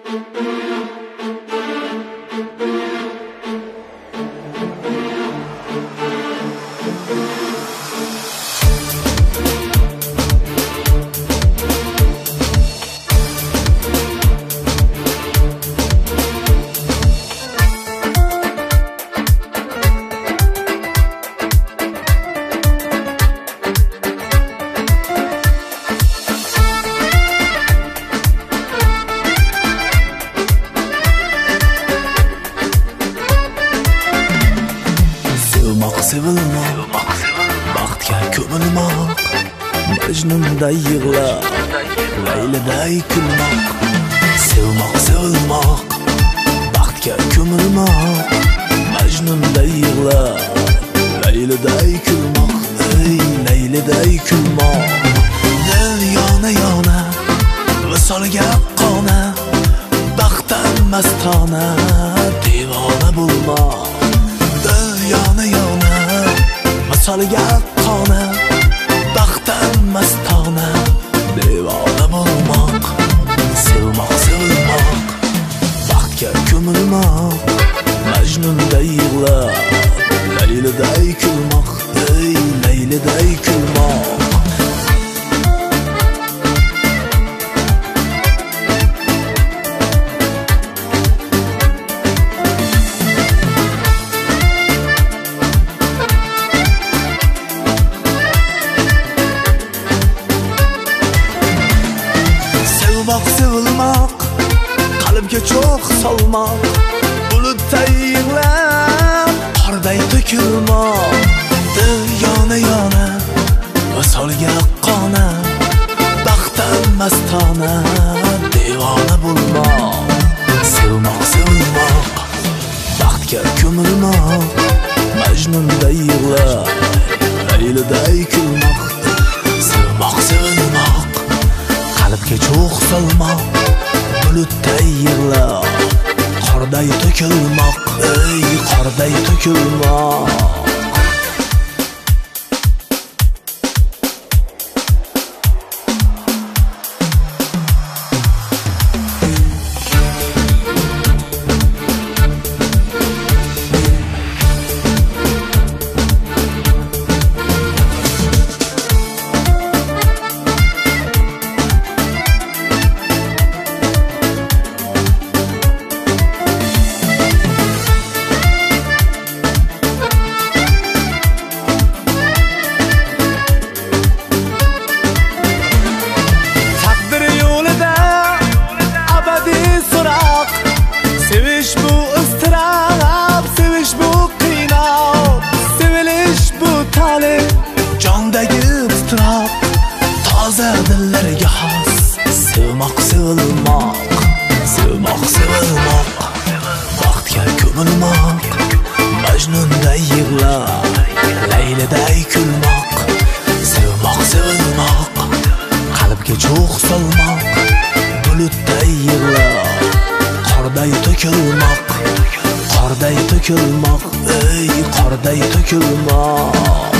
Sevilmoq, baxtga ko'milmoq, Majnunday yig'lab, Layliday kulmoq. Sevmoq, sevilmoq, baxtga ko'milmoq, Majnunday yig'lab, Layliday kulmoq. Ey Layliday kulmoq. Dil yona visolga qona, baxtdan mastona, devona bo'lmoq. Yona misolga qona, baxtdan mastona, devona bo'lmoq. Sevmoq, sevilmoq, baxtga ko'milmoq, Majnunday yig'lab, Layliday kulmoq. Ey Layliday kulmoq. Sevilmoq, qalbga cho'q solmoq, bulutday yig'lab, qorday to'kilmoq. Dil yona visolga qona, baxtdan mastona, devona bo'lmoq. Sevmoq, sevilmoq, baxtga ko'milmoq, Majnunday yig'lab, Layliday kulmoq. Sevmoq, sevilmoq, qalbga cho'q solmoq, bulutday yig'lab, qorday to'kilmoq. Ey qorday to'kilmoq. Sevish bu ıstırap, sevish bu qiynoq, sevilish bu talib, jondagi ıstırap, toza dillarga xos. Sevmoq, sevilmoq, sevmoq, sevilmoq, baxtga ko'milmoq, Majnunday yig'lab, Layliday kulmoq. Sevmoq, sevilmoq, qalbga cho'q solmoq, bulutday yig'lab, qorday to'kilmoq, qorday to'kilmoq. Ey qorday to'kilmoq.